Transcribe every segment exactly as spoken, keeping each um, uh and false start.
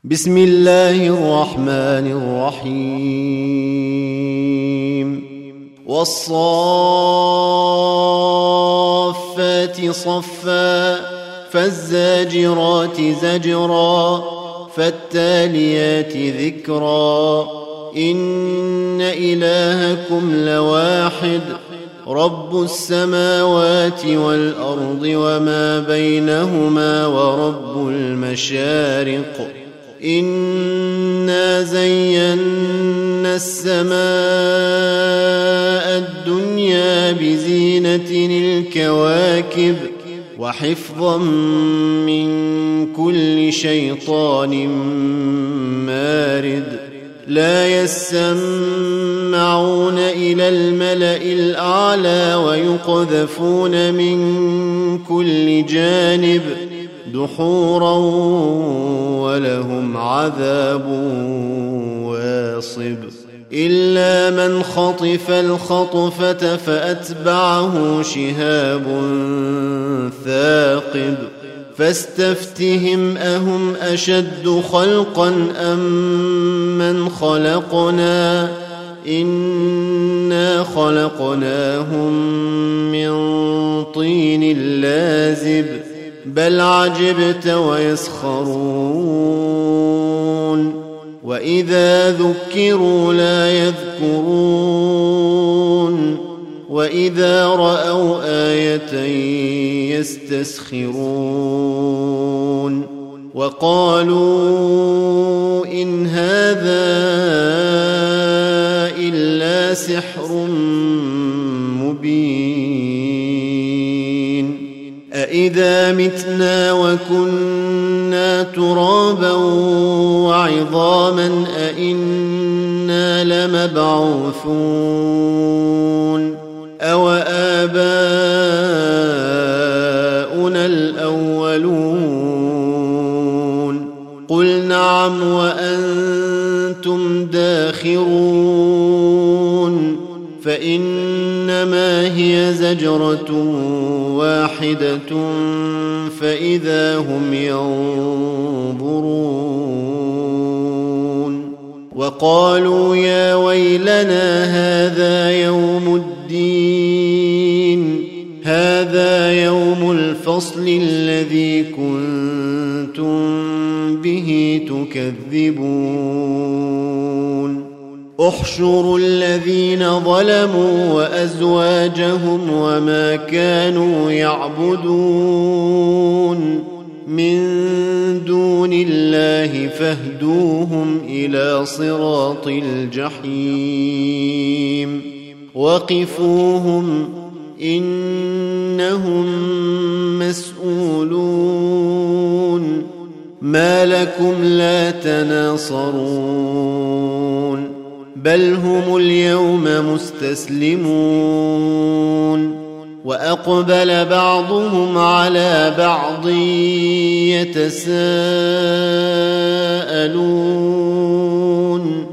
بسم الله الرحمن الرحيم والصافات صفا فالزاجرات زجرا فالتاليات ذكرا إن إلهكم لواحد رب السماوات والأرض وما بينهما ورب المشارق إنا زينا السماء الدنيا بزينة الكواكب وحفظا من كل شيطان مارد لا يسمعون إلى الملأ الأعلى ويقذفون من كل جانب دحورا ولهم عذاب واصب إلا من خطف الخطفة فأتبعه شهاب ثاقب فاستفتهم أهم أشد خلقا أم من خلقنا إنا خلقناهم من طين لازب بل عجبت ويسخرون وإذا ذكروا لا يذكرون وإذا رأوا آية يستسخرون وقالوا إن هذا إلا سحر مبين أإذا متنا وكنا ترابا وعظاما أإنا لمبعوثون أو آباؤنا الأولون قل نعم وأنتم داخرون فإنما هي زجرة واحدة فإذا هم ينظرون وقالوا يا ويلنا هذا يوم الدين هذا يوم الفصل الذي كنتم به تكذبون احشروا الذين ظلموا وأزواجهم وما كانوا يعبدون من دون الله فاهدوهم إلى صراط الجحيم وقفوهم إنهم مسؤولون ما لكم لا تناصرون بل هم اليوم مستسلمون وأقبل بعضهم على بعض يتساءلون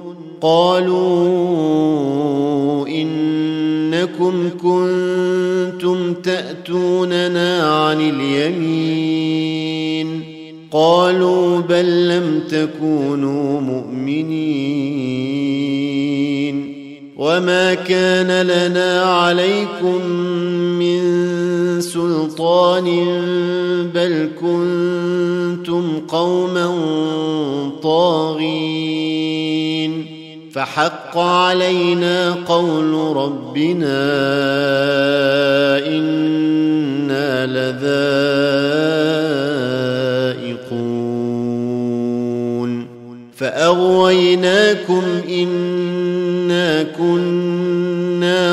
قالوا إنكم كنتم تأتوننا عن اليمين قالوا بل لم تكونوا مؤمنين وما كان لنا عليكم من سلطان بل كنتم قوما طاغين فحق علينا قول ربنا إنا لذائقون فأغويناكم إنا كنا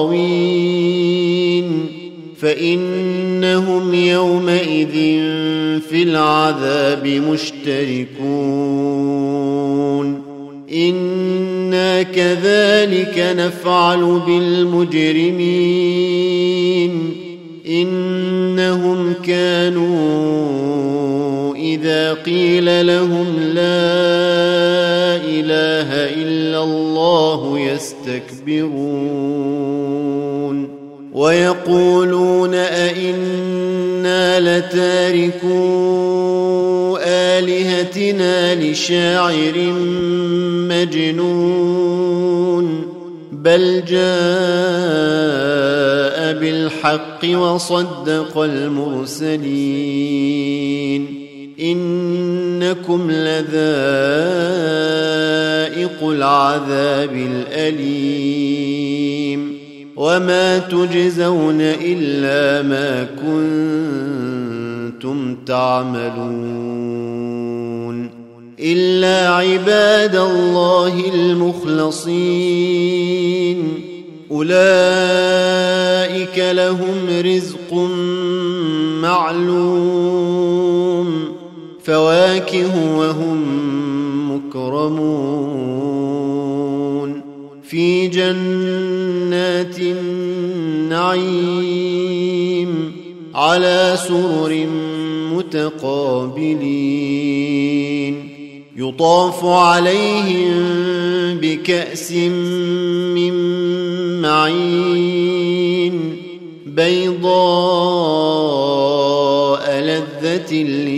غاوين فإنهم يومئذ في العذاب مشتركون إنا كذلك نفعل بالمجرمين إنهم كانوا إذا قيل لهم لا إله إلا الله يستكبرون ويقولون أئنا لتاركو آلهتنا لشاعر مجنون بل جاء بالحق وصدق المرسلين إنكم لذائق العذاب الأليم وما تجزون إلا ما كنتم تعملون إلا عباد الله المخلصين أولئك لهم رزق معلوم فواكه وهم مكرمون في جنات النعيم على سرر متقابلين يطاف عليهم بكأس من معين بيضاء لذة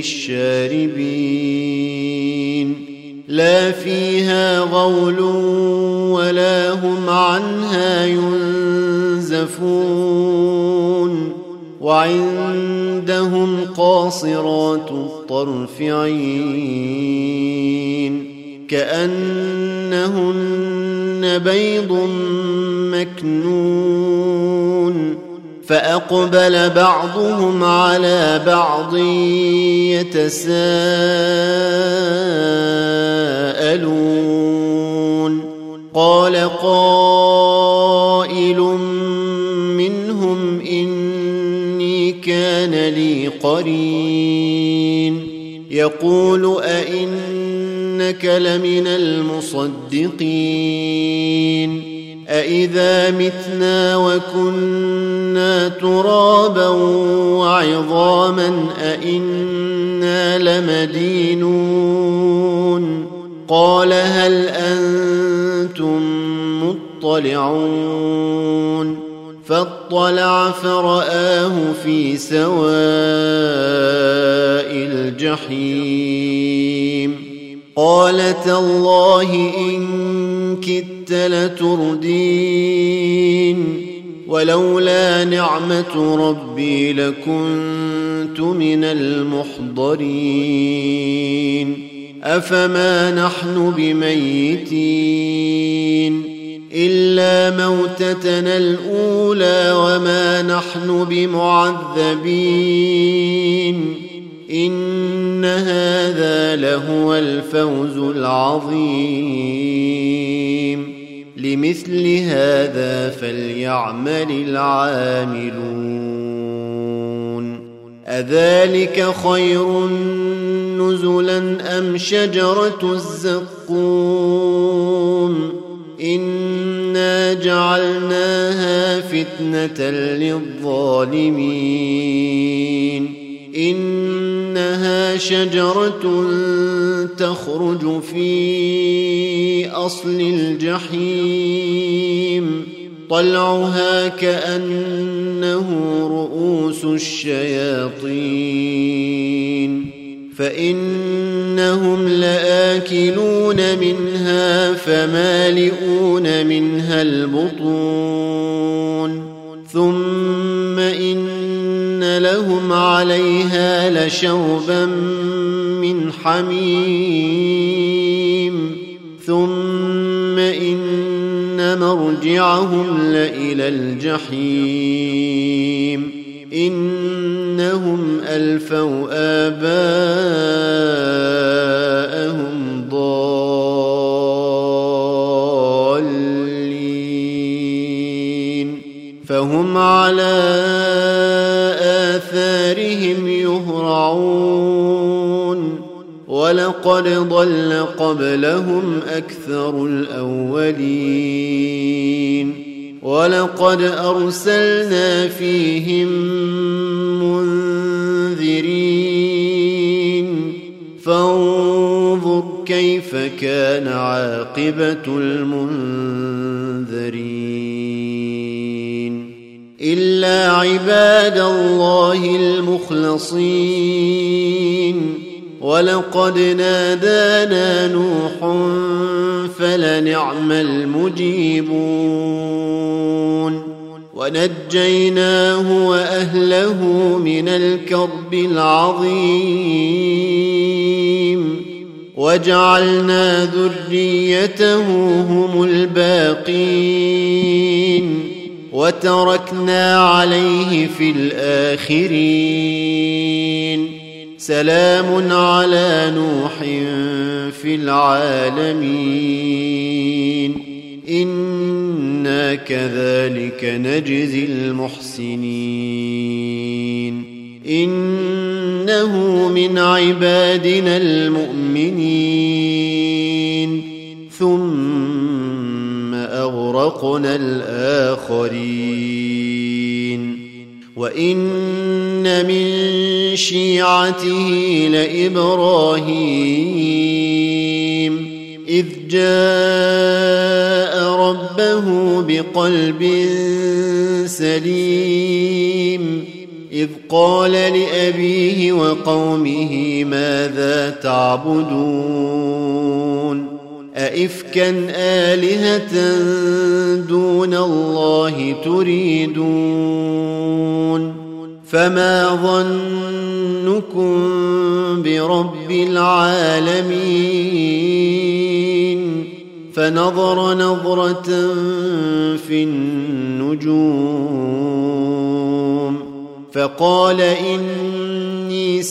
للشاربين لا فيها غول ولا هم عنها ينزفون وعندهم قاصرات الطرف عين كأنهن بيض مكنون فأقبل بعضهم على بعض يتساءلون قال قائل منهم إني كان لي قرين يقول أئنك لمن المصدقين أإذا متنا وكنا ترابا وعظاما أئنا لمدينون قال هل أنتم مطلعون فاطلع فرآه في سواء الجحيم قال تالله إن كدت لتردين ولولا نعمة ربي لكنت من المحضرين أفما نحن بميتين إلا موتتنا الأولى وما نحن بمعذبين إن هذا لهو الفوز العظيم لمثل هذا فليعمل العاملون أذلك خير نزلا أم شجرة الزقوم إنا جعلناها فتنة للظالمين إنها شجرة تخرج في أصل الجحيم طلعها كأنه رؤوس الشياطين فإنهم لآكلون منها فمالئون منها البطون ثم إن لهم عليها لشوبا من حميم ثم إن مرجعهم لإلى الجحيم إنهم ألفوا آباءهم ضالين فهم على آثارهم يهرعون ولقد ضل قبلهم أكثر الأولين ولقد أرسلنا فيهم منذرين فانظر كيف كان عاقبة المنذرين إلا عباد الله المخلصين ولقد نادانا نوح فلنعم المجيبون ونجيناه وأهله من الكرب العظيم وجعلنا ذريته هم الباقين وتركنا عليه في الآخرين سلام على نوح في العالمين إنا كذلك نجزي المحسنين إنه من عبادنا المؤمنين ثم أغرقنا الآخرين وإن من شيعته لإبراهيم إذ جاء ربه بقلب سليم إذ قال لأبيه وقومه ماذا تعبدون أئفكا آلهة دون الله تريدون فما ظنكم برب العالمين فنظر نظرة في النجوم فقال إني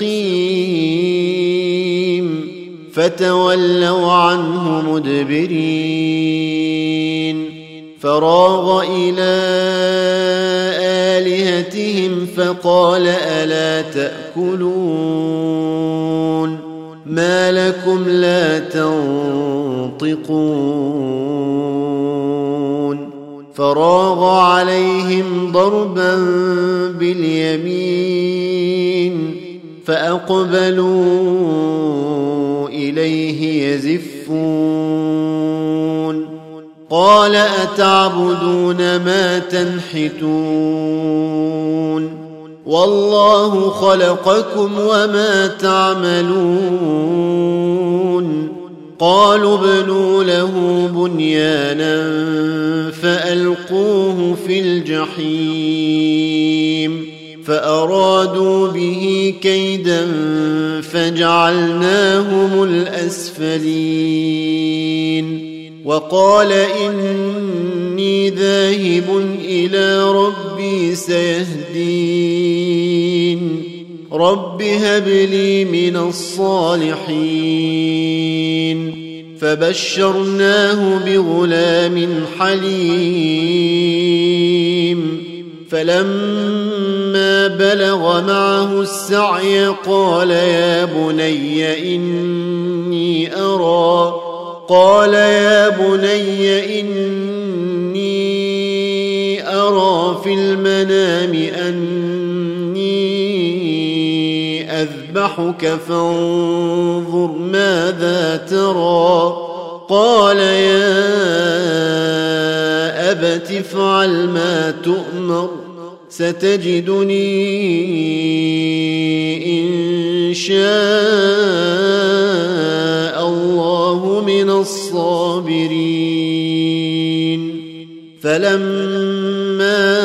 سقيم فتولوا عنه مدبرين فراغ إلى آلهتهم فقال ألا تأكلون ما لكم لا تنطقون فراغ عليهم ضربا باليمين فأقبلوا إليه يزفون قال أتعبدون ما تنحتون والله خلقكم وما تعملون قالوا ابنوا له بنيانا فألقوه في الجحيم فأرادوا به كيدا فجعلناهم الأسفلين وقال إني ذاهب إلى ربي سيهدين رب هب لي من الصالحين فبشرناه بغلام حليم فلما بلغ معه السعي قال يا بني إني أرى قال يا بني إني أرى في المنام أني أذبحك فانظر ماذا ترى قال يا أبت افعل ما تؤمر ستجدني إن شاء الله من الصابرين فلما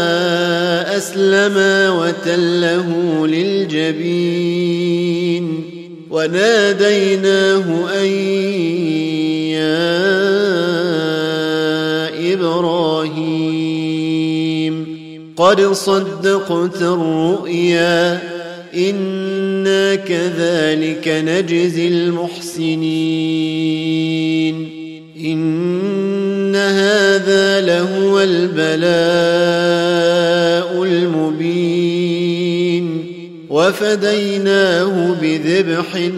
أسلما وتله للجبين وناديناه أن يا إبراهيم قد صدقت الرؤيا إنا كذلك نجزي المحسنين إن هذا لهو البلاء المبين وفديناه بذبح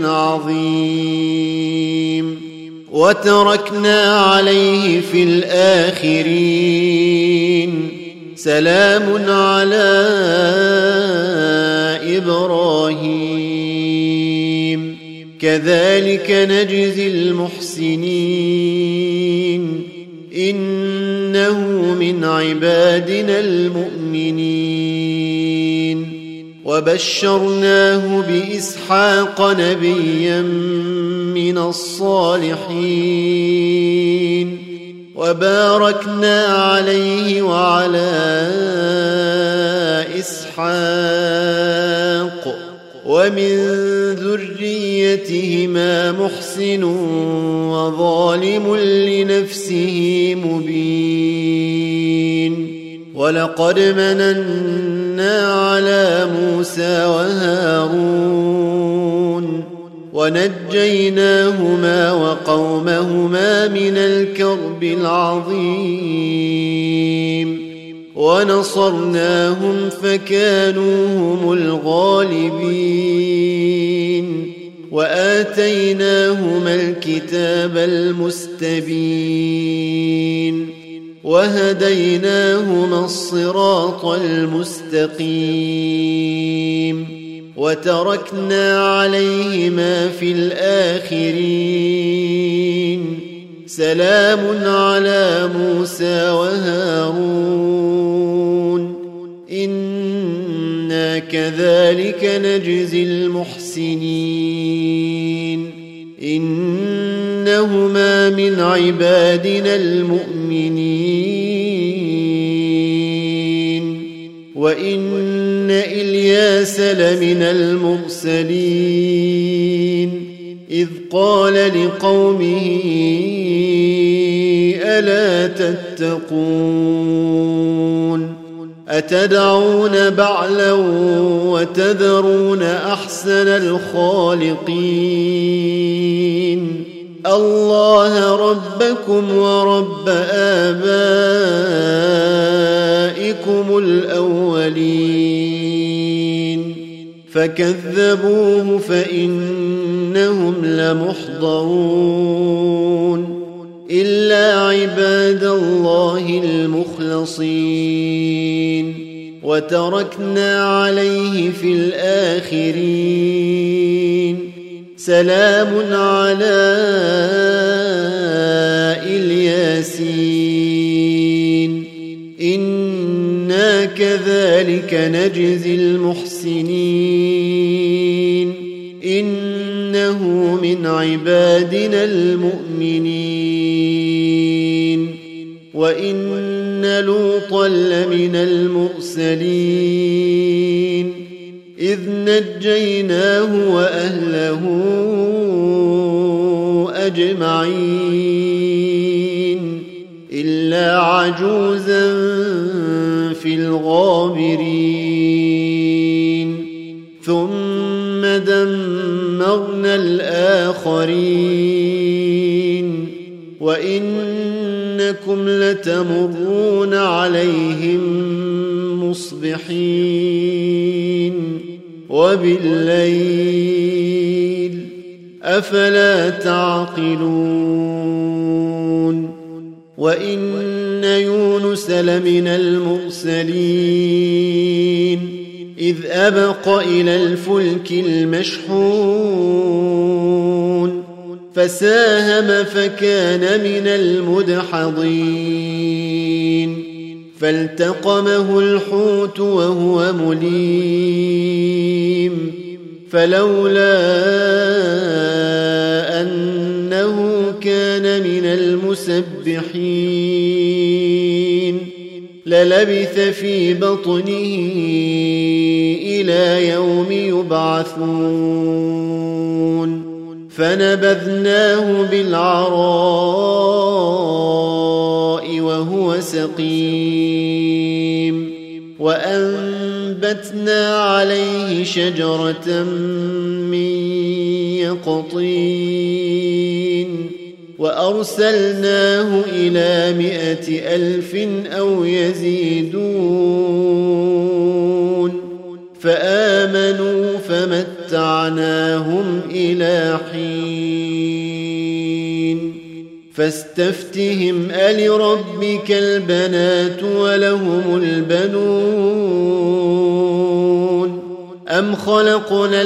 عظيم وتركنا عليه في الآخرين سلام على إبراهيم كذلك نجزي المحسنين إنه من عبادنا المؤمنين وبشرناه بإسحاق نبيا من الصالحين وباركنا عليه وعلى إسحاق ومن ذريتهما محسن وظالم لنفسه مبين ولقد مننا على موسى وهارون ونجيناهما وقومهما من الكرب العظيم ونصرناهم فكانوا هم الغالبين وآتيناهما الكتاب المستبين وهديناهما الصراط المستقيم وتركنا عليهما في الآخرين سلام على موسى وهارون إنا كذلك نجزي المحسنين إنهما من عبادنا المؤمنين وإن إلياس لمن المرسلين إذ قال لقومه ألا تتقون أتدعون بعلا وتذرون أحسن الخالقين الله ربكم ورب آبائكم الأولين فكذبوه فإنهم لمحضرون إلا عباد الله المخلصين وتركنا عليه في الآخرين سلام على الياسين إنا كذلك نجزي المحسنين إنه من عبادنا المؤمنين وإن لوطا لمن المرسلين إذ نجيناه وأهله أجمعين إلا عجوزا في الغابرين ثم دمرنا الآخرين وإنكم لتمرون عليهم مصبحين وبالليل أفلا تعقلون وإن يونس لمن المرسلين إذ أبق إلى الفلك المشحون فساهم فكان من المدحضين فالتقمه الحوت وهو مليم فلولا أنه كان من المسبحين للبث في بطنه إلى يوم يبعثون فنبذناه بالعراء وهو سقيم وأنبتنا عليه شجرة من يقطين وأرسلناه إلى مائة ألف أو يزيدون فآمنوا فمتعناهم إلى حين فاستفتهم ألربك البنات ولهم البنون أم خلقنا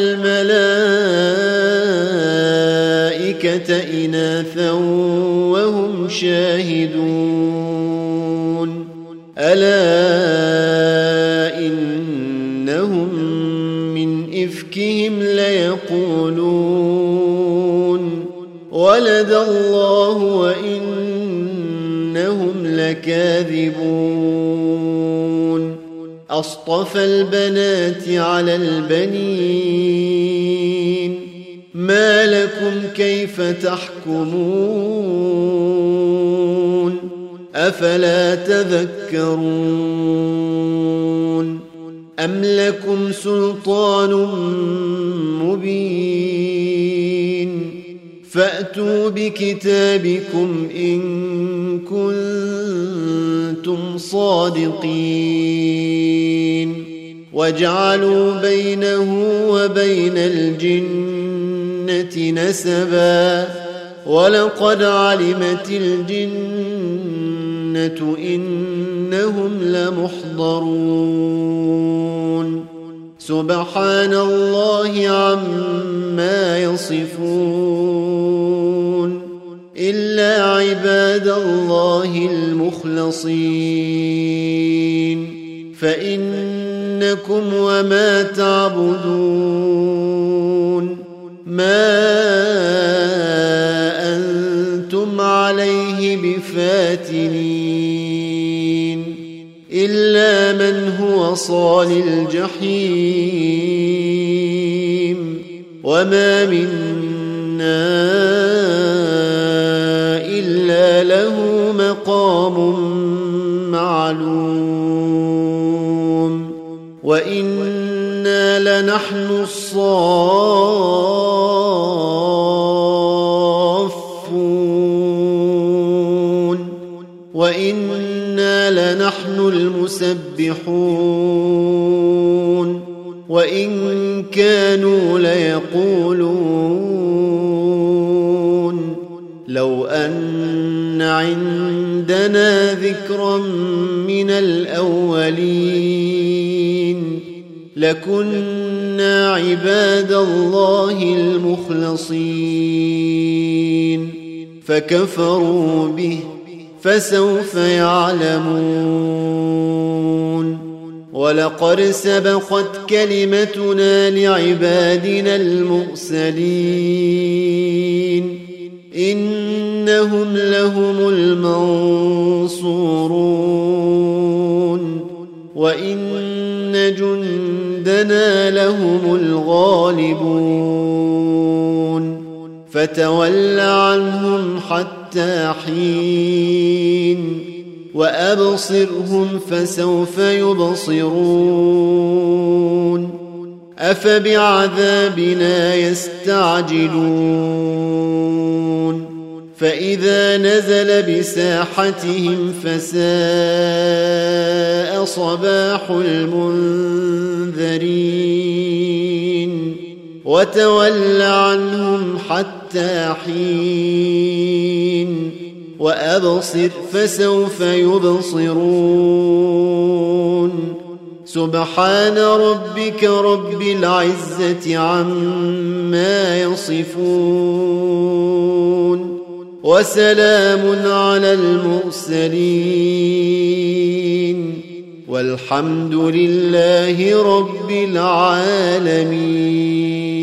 الملائكة إناثا وهم شاهدون ألا إنهم ولد الله وإنهم لكاذبون أصطفى البنات على البنين ما لكم كيف تحكمون أفلا تذكرون أم لكم سلطان مبين فأتوا بكتابكم إن كنتم صادقين وجعلوا بينه وبين الجنة نسبا ولقد علمت الجنة إنهم لمحضرون سبحان الله عما يصفون إلا عباد الله المخلصين فإنكم وما تعبدون ما أنتم عليه بفاتنين إلا من هو صال الجحيم وما منا إلا له مقام معلوم وإنا لنحن الصافون وإنا لنحن المسبحون وإن كانوا ليقولون لو أن عندنا ذكرا من الأولين لكنا عباد الله المخلصين فكفروا به فسوف يعلمون ولقد سبقت كلمتنا لعبادنا المرسلين إنهم لهم المنصورون وإن جندنا لهم الغالبون فتول عنهم حتى حين وأبصرهم فسوف يبصرون أفبعذابنا يستعجلون فإذا نزل بساحتهم فساء صباح المنذرين وتول عنهم حتى حين وأبصر فسوف يبصرون سبحان ربك رب العزة عما يصفون وسلام على المرسلين والحمد لله رب العالمين.